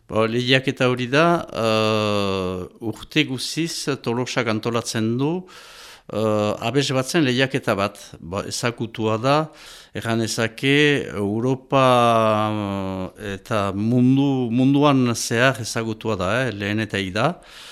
Lehiaketa hori da, urte guziz Tolosak antolatzen du, abes batzen lehiaketa bat. Ezagutua da, erran ezake Europa eta munduan zehar ezagutua da, lehen eta da.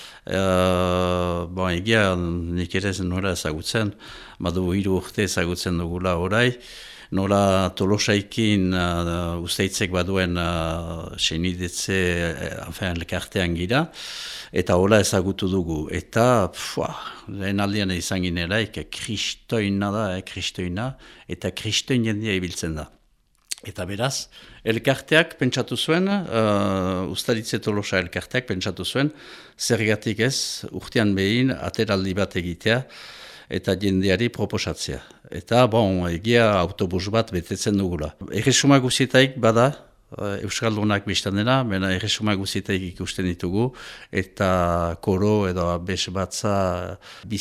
Egia nik ere nora ezagutzen, badu 3 urte ezagutzen dugula orai, nola Tolosaikin usteitzek baduen senidetze elkartean gira, eta hola ezagutu dugu. Eta lehen aldean izan ginelaik kristoina da, kristoina, eta kristoin jendia ibiltzen da. Eta beraz, elkarteak pentsatu zuen, Ustaritze Tolosa elkarteak pentsatu zuen, zergatik ez, urtean behin, ateraldi bat egitea, eta jendeari proposatzea. Eta, egia autobus bat betetzen dugula. Erresuma guztietaik bada, Euskaldunak biztan dena, baina erresuma guztietaik ikusten ditugu, eta koro edo abes batza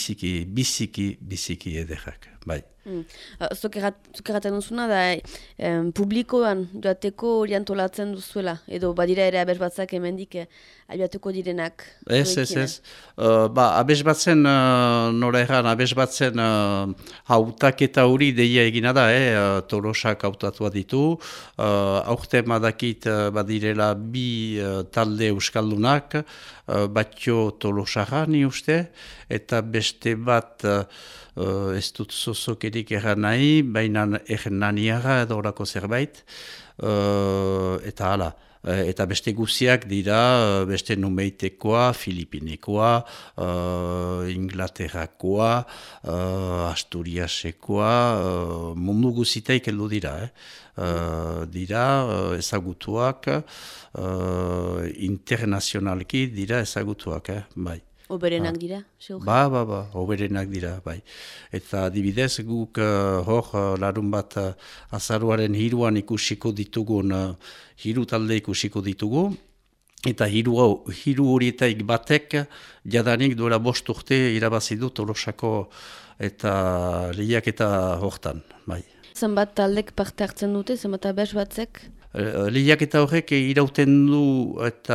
biziki ederrak, bai. Zuk erraten duzuna da, publikoan joateko hori antolatzen duzuela, edo badira ere abes batzak hemendik abiatuko direnak? Ez. Abes batzen, nora erran, abes batzen hautaketa hori deia egina da, Tolosak hautatua ditu, aurten badakit badirela 2 talde euskaldunak, batio Tolosarra ni uste, eta beste bat ez dut zozokerik erran nahi, baina ernaniara edo orako zerbait, eta hala. Eta beste guziak dira, beste numeitekoa, Filipinekoa, Inglaterrakoa, Asturiasekoa, mundu guzitaik heldu dira. Dira ezagutuak, internazionalki dira ezagutuak, bai. Oberenak dira? Oberenak dira, bai. Eta adibidez guk larun bat azaruaren 3 ikusiko ditugun, 3 talde ikusiko ditugu, eta 3 horietaik batek jadanik duela 5 urte irabazi du Tolosako eta lehiaketa hortan, bai. Zenbat taldek parte hartzen dute, zenbat abes batzek? Lehiaketa horrek irauten du eta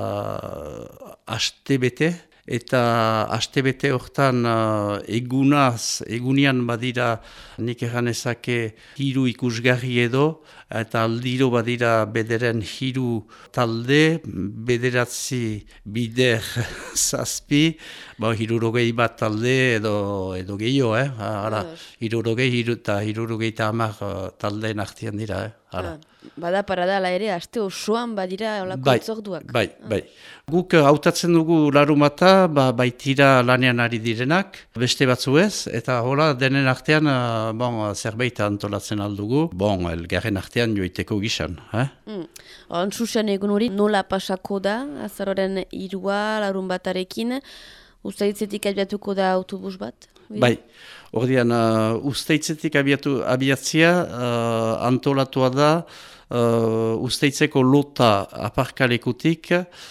astebete, eta astebete hortan egunian badira nik erranezake 3 ikusgarri edo, eta aldiro badira bederen 3 talde, 9 bider 7, 60 bat talde edo gehiago, 60 eta 70 taldeen artean dira, Bada parada ala ere, aste osoan badira olako itzorduak. Bai. Guk hautatzen dugu larumata, baitira lanean ari direnak, beste batzu ez, eta hola denen artean zerbait antolatzen aldugu, elgarren artean joiteko gizan. Susan egun hori, nola pasako da, azaroren 3 larunbatarekin, Ustaritzetik abiatuko da autobus bat? Bai, ordean Ustaitzetik abiatzia antolatua da Usteitzeko lota aparkalekutik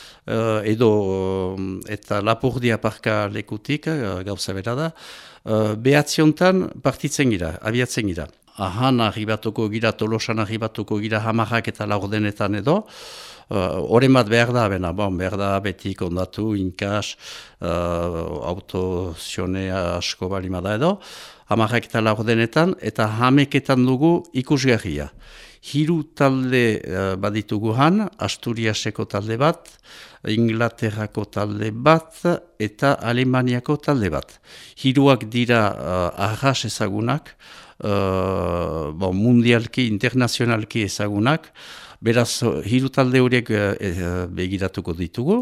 eta Lapurdi aparkalekutik, gauza bera da, behatziontan partitzen gira, abiatzen gira. Ahan arribatuko gira, Tolosan arribatuko gira 10 eta 4 edo, Horen bat behar da, behar da beti kondatu, inkas, autozionea asko balimada edo, 10 eta 4 eta 10 dugu ikusgarria. 3 talde baditugu han, Asturiaseko talde bat, Inglaterrako talde bat eta Alemaniako talde bat. 3 dira arras ezagunak, mundialki, internazionalki ezagunak, beraz, 3 talde horiek begiratuko ditugu,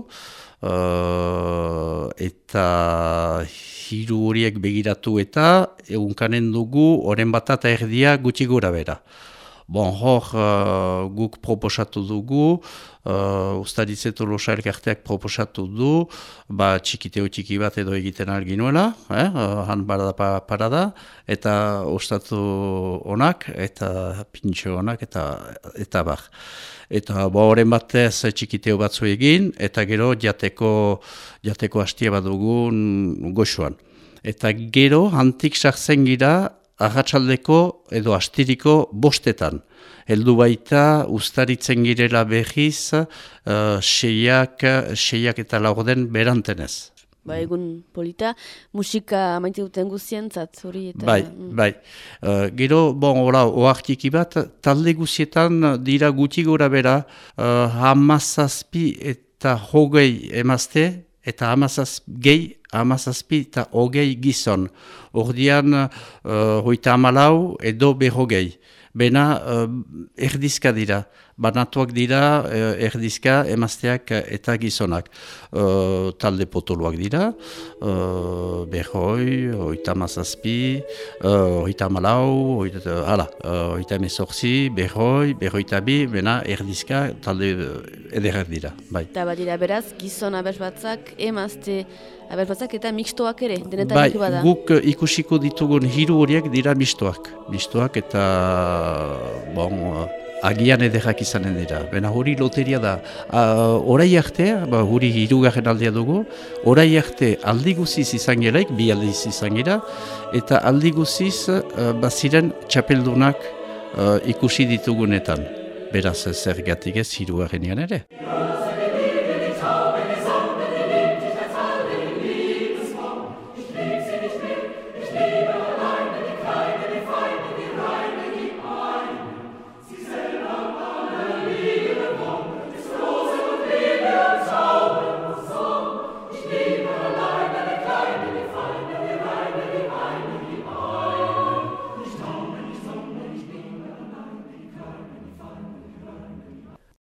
eta 3 horiek begiratu eta egunkanen dugu oren bat eta erdia gutxi gora bera. Guk proposatu dugu, Ustaritze Tolosa elkarteak proposatu du, txikiteo txiki bat edo egiten alginuela, han parada, eta ostatu onak, eta pintxo onak, eta bar. Eta horren batez txikiteo batzu egin, eta gero jateko hastia bat dugun goxuan. Eta gero, hantik sartzen gira, arratsaldeko edo astiriko 5etan. Heldu baita, ustaritzen girela behiz, 6 eta 4 berantenez. Ba, egun polita, musika maite duten guzientzat, hori eta... Bai. Gero, oartiki bat, talde guzietan dira guti gora bera, 17 eta 20 emazte, eta 17 eta 20 gizon. Ordian, 34 edo 40. Bena erdizka dira, banatuak dira erdizka emazteak eta gizonak. Talde potoloak dira, 40, 37, 34, 38, 40, 42, bena erdizka talde ederrak dira. Bai. Eta badira beraz, gizon abersbatzak, emazte abersbatzak eta mixtoak ere, denetan ditu bada. Guk ikusiko ditugun 3 horiek dira mixtoak. Mixtoak eta agian ederrak izanen dira. Bena hori loteria da. Orai arte, hori 3. aldea dugu, orai arte aldi guziz izan geraik, 2 aldiz izan gera, eta aldi guziz baziren txapeldunak ikusi ditugunetan. Beraz zergatik ez 3. ere.